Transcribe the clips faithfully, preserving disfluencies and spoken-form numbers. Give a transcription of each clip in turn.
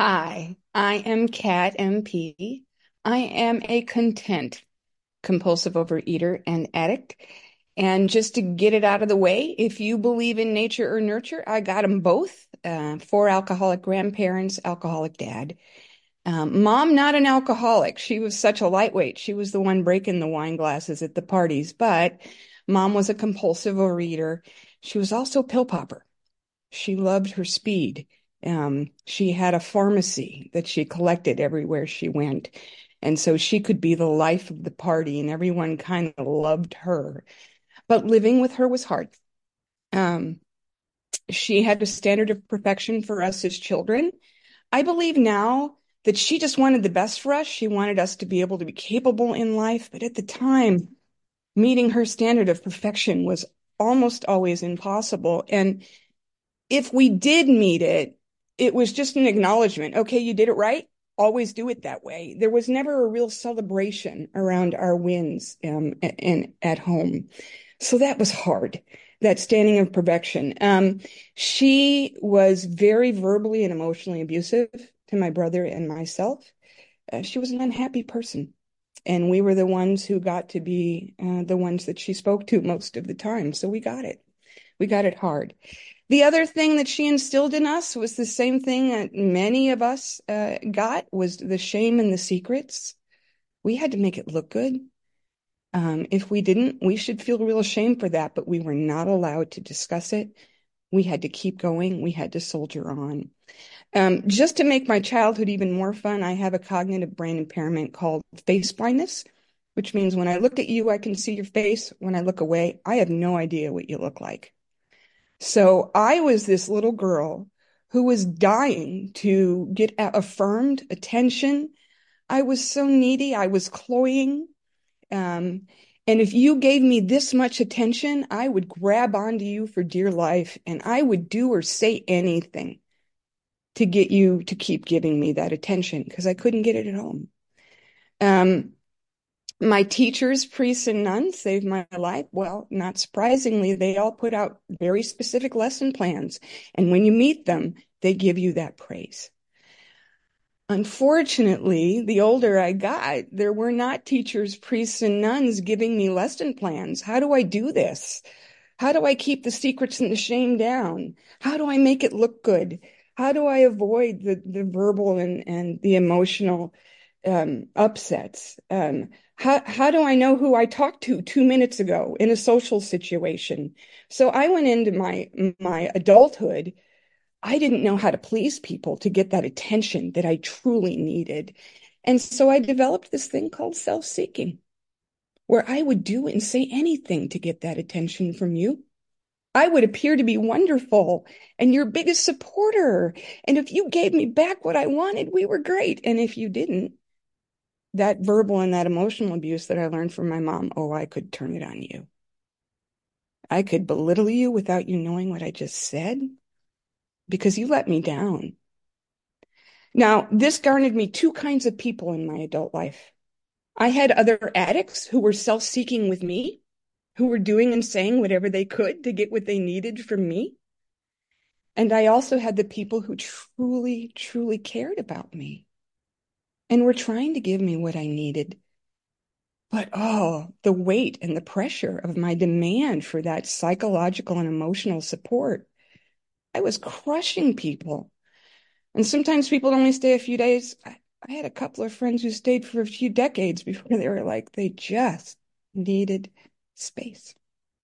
Hi, I am Kat M P. I am a content compulsive overeater and addict. And just to get it out of the way, if you believe in nature or nurture, I got them both. Uh, four alcoholic grandparents, alcoholic dad. Um, mom, not an alcoholic. She was such a lightweight. She was the one breaking the wine glasses at the parties. But mom was a compulsive overeater. She was also a pill popper. She loved her speed. Um, she had a pharmacy that she collected everywhere she went. And so she could be the life of the party, and everyone kind of loved her. But living with her was hard. Um, she had a standard of perfection for us as children. I believe now that she just wanted the best for us. She wanted us to be able to be capable in life. But at the time, meeting her standard of perfection was almost always impossible. And if we did meet it, it was just an acknowledgement. Okay, you did it right. Always do it that way. There was never a real celebration around our wins um, and at home. So that was hard, that standing of perfection. Um, she was very verbally and emotionally abusive to my brother and myself. Uh, she was an unhappy person. And we were the ones who got to be uh, the ones that she spoke to most of the time. So we got it. We got it hard. The other thing that she instilled in us was the same thing that many of us uh, got was the shame and the secrets. We had to make it look good. Um, if we didn't, we should feel real shame for that, but we were not allowed to discuss it. We had to keep going. We had to soldier on. Um, just to make my childhood even more fun, I have a cognitive brain impairment called face blindness, which means when I look at you, I can see your face. When I look away, I have no idea what you look like. So I was this little girl who was dying to get affirmed attention. I was so needy. I was cloying. Um, and if you gave me this much attention, I would grab onto you for dear life, and I would do or say anything to get you to keep giving me that attention because I couldn't get it at home. Um, my teachers, priests, and nuns saved my life. Well, not surprisingly, they all put out very specific lesson plans. And when you meet them, they give you that praise. Unfortunately, the older I got, there were not teachers, priests, and nuns giving me lesson plans. How do I do this? How do I keep the secrets and the shame down? How do I make it look good? How do I avoid the, the verbal and, and the emotional um, upsets? Um, how, how do I know who I talked to two minutes ago in a social situation? So I went into my, my adulthood. I didn't know how to please people to get that attention that I truly needed. And so I developed this thing called self-seeking, where I would do and say anything to get that attention from you. I would appear to be wonderful and your biggest supporter. And if you gave me back what I wanted, we were great. And if you didn't, that verbal and that emotional abuse that I learned from my mom, oh, I could turn it on you. I could belittle you without you knowing what I just said because you let me down. Now, this garnered me two kinds of people in my adult life. I had other addicts who were self-seeking with me, who were doing and saying whatever they could to get what they needed from me. And I also had the people who truly, truly cared about me and were trying to give me what I needed. But oh, the weight and the pressure of my demand for that psychological and emotional support. I was crushing people. And sometimes people only stay a few days. I, I had a couple of friends who stayed for a few decades before they were like, they just needed space.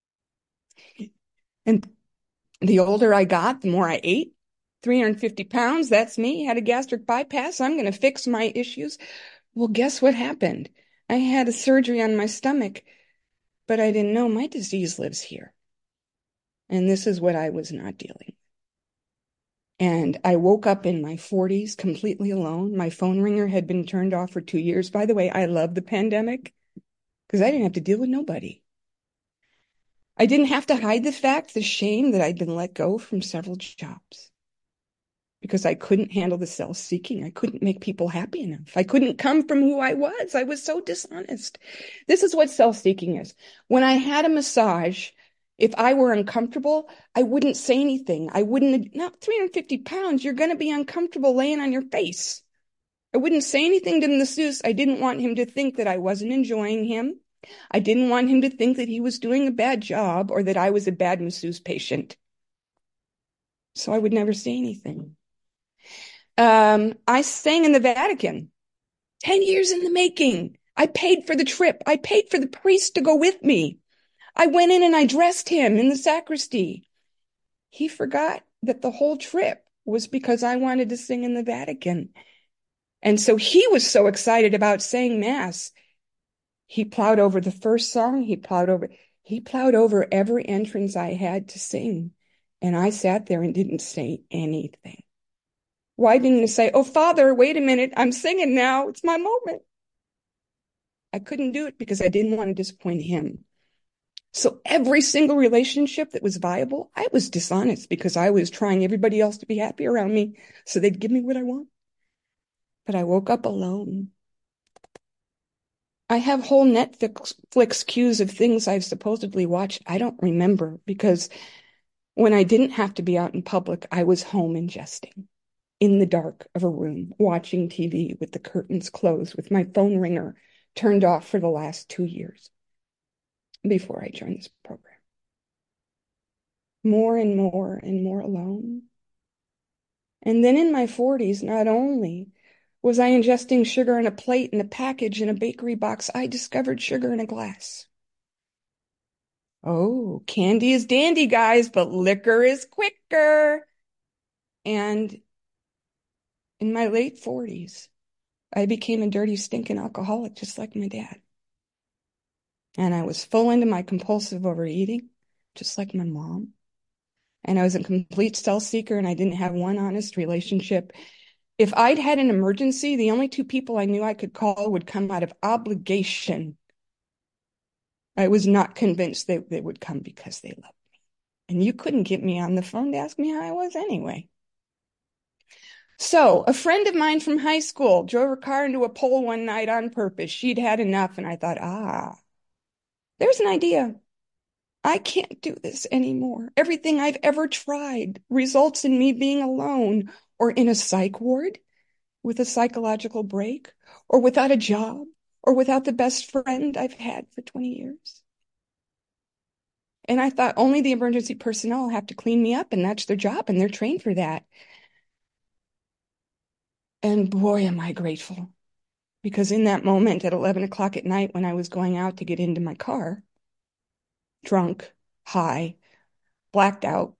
And the older I got, the more I ate. three hundred fifty pounds, that's me. Had a gastric bypass. I'm going to fix my issues. Well, guess what happened? I had a surgery on my stomach, but I didn't know my disease lives here. And this is what I was not dealing. And I woke up in my forties completely alone. My phone ringer had been turned off for two years. By the way, I love the pandemic because I didn't have to deal with nobody. I didn't have to hide the fact, the shame that I'd been let go from several jobs because I couldn't handle the self-seeking. I couldn't make people happy enough. I couldn't come from who I was. I was so dishonest. This is what self-seeking is. When I had a massage If I were uncomfortable, I wouldn't say anything. I wouldn't, no, three hundred fifty pounds, you're going to be uncomfortable laying on your face. I wouldn't say anything to the masseuse. I didn't want him to think that I wasn't enjoying him. I didn't want him to think that he was doing a bad job or that I was a bad masseuse patient. So I would never say anything. Um, I sang in the Vatican. ten years in the making. I paid for the trip. I paid for the priest to go with me. I went in and I dressed him in the sacristy. He forgot that the whole trip was because I wanted to sing in the Vatican. And so he was so excited about saying Mass. He plowed over the first song. He plowed over, he plowed over every entrance I had to sing. And I sat there and didn't say anything. Why didn't he say, oh, Father, wait a minute. I'm singing now. It's my moment. I couldn't do it because I didn't want to disappoint him. So every single relationship that was viable, I was dishonest because I was trying everybody else to be happy around me so they'd give me what I want. But I woke up alone. I have whole Netflix queues of things I've supposedly watched. I don't remember because when I didn't have to be out in public, I was home ingesting in the dark of a room, watching T V with the curtains closed, with my phone ringer turned off for the last two years before I joined this program. More and more and more alone. And then in my forties, not only was I ingesting sugar in a plate, in a package, in a bakery box, I discovered sugar in a glass. Oh, candy is dandy, guys, but liquor is quicker. And in my late forties, I became a dirty, stinking alcoholic, just like my dad. And I was full into my compulsive overeating, just like my mom. And I was a complete self-seeker, and I didn't have one honest relationship. If I'd had an emergency, the only two people I knew I could call would come out of obligation. I was not convinced they, they would come because they loved me. And you couldn't get me on the phone to ask me how I was anyway. So a friend of mine from high school drove her car into a pole one night on purpose. She'd had enough, and I thought, ah, there's an idea. I can't do this anymore. Everything I've ever tried results in me being alone or in a psych ward with a psychological break or without a job or without the best friend I've had for twenty years. And I thought only the emergency personnel have to clean me up, and that's their job, and they're trained for that. And boy, am I grateful. Because in that moment at eleven o'clock at night when I was going out to get into my car, drunk, high, blacked out,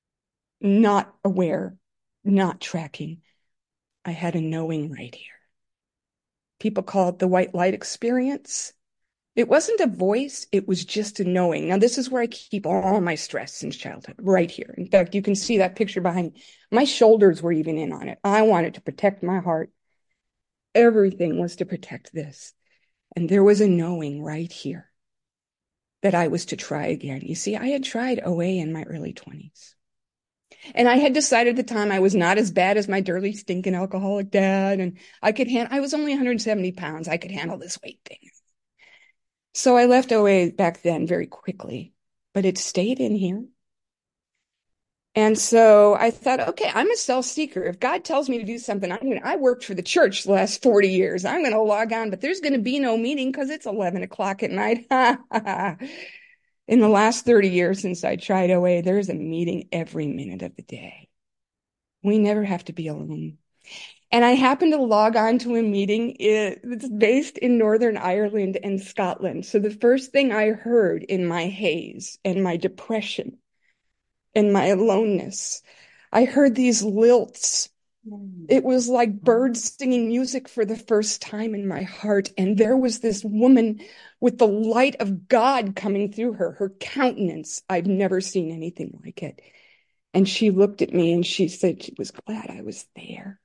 not aware, not tracking, I had a knowing right here. People call it the white light experience. It wasn't a voice, it was just a knowing. Now, this is where I keep all my stress since childhood, right here. In fact, you can see that picture behind me. My shoulders were even in on it. I wanted to protect my heart. Everything was to protect this. And there was a knowing right here that I was to try again. You see, I had tried O A in my early twenties. And I had decided at the time I was not as bad as my dirty, stinking alcoholic dad. And I could handle, I was only one hundred seventy pounds. I could handle this weight thing. So I left O A back then very quickly, but it stayed in here. And so I thought, okay, I'm a self-seeker. If God tells me to do something, I'm gonna, I worked for the church the last forty years. I'm going to log on, but there's going to be no meeting because it's eleven o'clock at night. In the last thirty years since I tried O A, there's a meeting every minute of the day. We never have to be alone. And I happened to log on to a meeting. It's based in Northern Ireland and Scotland. So the first thing I heard in my haze and my depression and my aloneness, I heard these lilts. It was like birds singing music for the first time in my heart. And there was this woman with the light of God coming through her, her countenance. I've never seen anything like it. And she looked at me and she said she was glad I was there.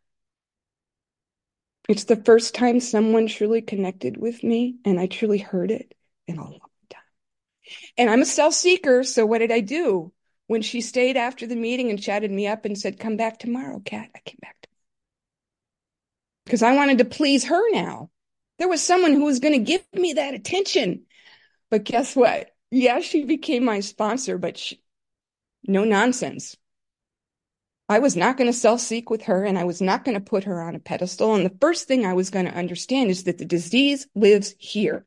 It's the first time someone truly connected with me, and I truly heard it in a long time. And I'm a self-seeker, so what did I do? When she stayed after the meeting and chatted me up and said, come back tomorrow, Kat, I came back tomorrow. Because I wanted to please her now. There was someone who was going to give me that attention. But guess what? Yeah, she became my sponsor, but she, no nonsense. I was not going to self-seek with her, and I was not going to put her on a pedestal. And the first thing I was going to understand is that the disease lives here.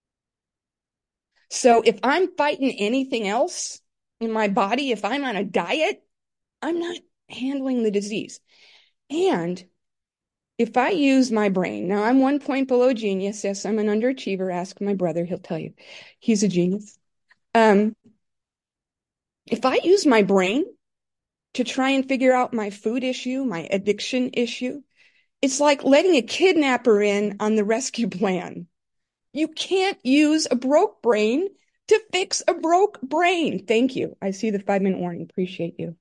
So if I'm fighting anything else in my body, if I'm on a diet, I'm not handling the disease. And if I use my brain, now I'm one point below genius. Yes, I'm an underachiever. Ask my brother, he'll tell you. He's a genius. Um, if I use my brain to try and figure out my food issue, my addiction issue, it's like letting a kidnapper in on the rescue plan. You can't use a broke brain to fix a broke brain. Thank you. I see the five minute warning. Appreciate you.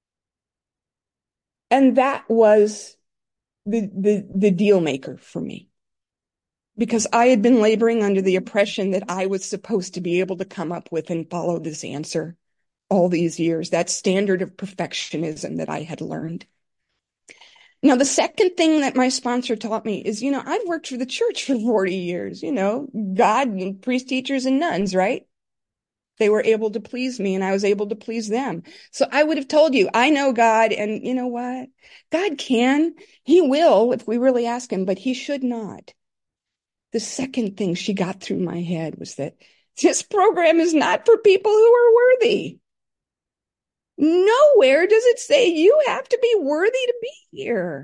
And that was the, the, the deal maker for me because I had been laboring under the oppression that I was supposed to be able to come up with and follow this answer all these years, that standard of perfectionism that I had learned. Now, the second thing that my sponsor taught me is, you know, I've worked for the church for forty years, you know, God and priest teachers and nuns, right? They were able to please me and I was able to please them. So I would have told you, I know God, and you know what? God can, he will if we really ask him, but he should not. The second thing she got through my head was that this program is not for people who are worthy. Nowhere does it say you have to be worthy to be here.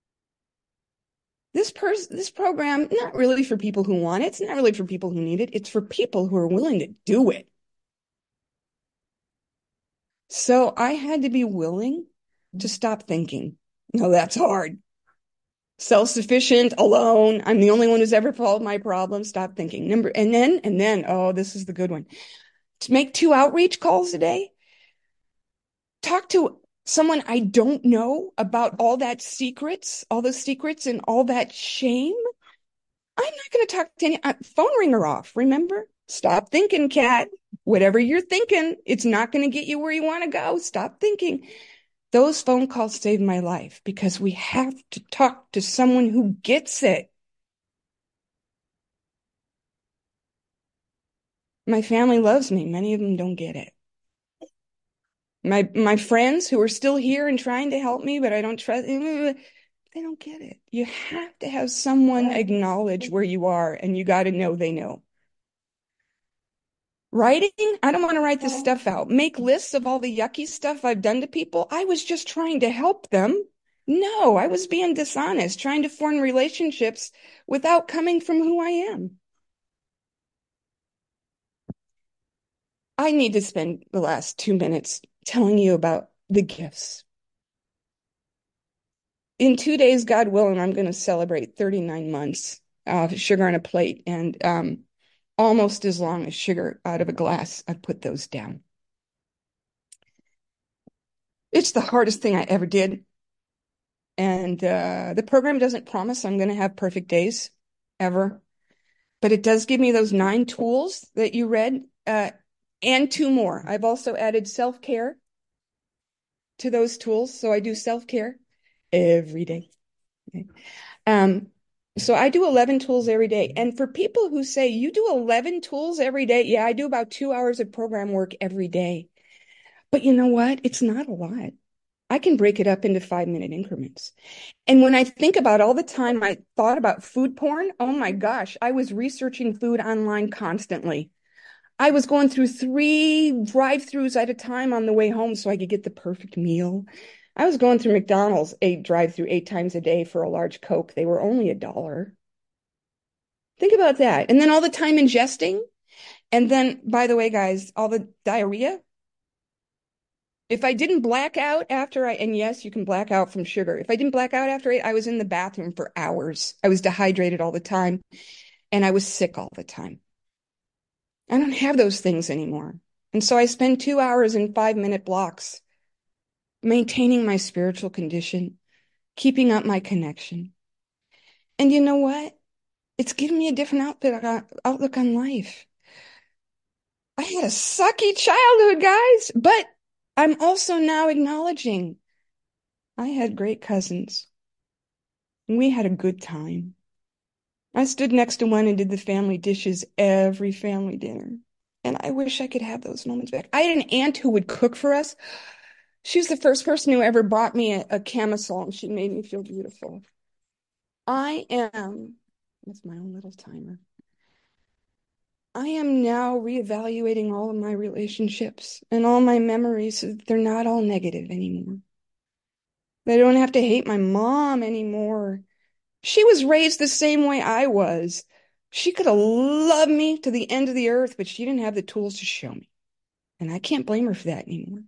This person, this program, not really for people who want it. It's not really for people who need it. It's for people who are willing to do it. So I had to be willing to stop thinking. No, that's hard. Self-sufficient, alone. I'm the only one who's ever solved my problem. Stop thinking. Number, and then, and then, oh, this is the good one. To make two outreach calls a day. Talk to someone I don't know about all that secrets, all the secrets and all that shame. I'm not going to talk to any uh, phone ringer off. Remember? Stop thinking, Kat. Whatever you're thinking, it's not going to get you where you want to go. Stop thinking. Those phone calls saved my life because we have to talk to someone who gets it. My family loves me. Many of them don't get it. My my friends who are still here and trying to help me, but I don't trust, they don't get it. You have to have someone acknowledge where you are, and you got to know they know. Writing, I don't want to write this stuff out. Make lists of all the yucky stuff I've done to people. I was just trying to help them. No, I was being dishonest, trying to form relationships without coming from who I am. I need to spend the last two minutes telling you about the gifts. In two days, God willing, I'm going to celebrate thirty-nine months of sugar on a plate, and um, almost as long as sugar out of a glass. I put those down. It's the hardest thing I ever did. And uh, the program doesn't promise I'm going to have perfect days ever, but it does give me those nine tools that you read uh, and two more. I've also added self-care to those tools. So I do self-care every day. Okay. Um, so I do eleven tools every day. And for people who say you do eleven tools every day, yeah, I do about two hours of program work every day. But you know what? It's not a lot. I can break it up into five minute increments. And when I think about all the time I thought about food porn, oh my gosh, I was researching food online constantly. I was going through three drive-throughs at a time on the way home so I could get the perfect meal. I was going through McDonald's eight drive-through eight times a day for a large Coke. They were only a dollar. Think about that. And then all the time ingesting. And then, by the way, guys, all the diarrhea. If I didn't black out after I, and yes, you can black out from sugar. If I didn't black out after I, I was in the bathroom for hours. I was dehydrated all the time and I was sick all the time. I don't have those things anymore. And so I spend two hours in five minute blocks maintaining my spiritual condition, keeping up my connection. And you know what? It's given me a different outfit, uh, outlook on life. I had a sucky childhood, guys, but I'm also now acknowledging I had great cousins. And we had a good time. I stood next to one and did the family dishes every family dinner. And I wish I could have those moments back. I had an aunt who would cook for us. She was the first person who ever bought me a, a camisole, and she made me feel beautiful. I am, that's my own little timer. I am now reevaluating all of my relationships and all my memories so that they're not all negative anymore. I don't have to hate my mom anymore. She was raised the same way I was. She could have loved me to the end of the earth, but she didn't have the tools to show me. And I can't blame her for that anymore.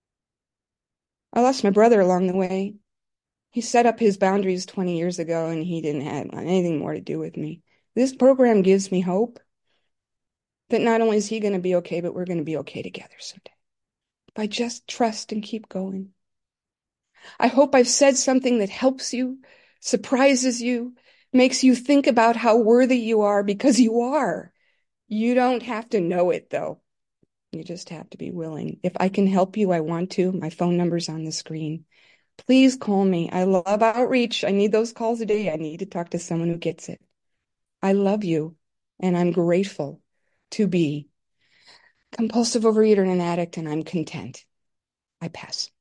I lost my brother along the way. He set up his boundaries twenty years ago, and he didn't have anything more to do with me. This program gives me hope that not only is he going to be okay, but we're going to be okay together someday. If I just trust and keep going. I hope I've said something that helps you, surprises you, makes you think about how worthy you are, because you are. You don't have to know it, though. You just have to be willing. If I can help you, I want to. My phone number's on the screen. Please call me. I love outreach. I need those calls a day. I need to talk to someone who gets it. I love you, and I'm grateful to be compulsive overeater and an addict, and I'm content. I pass.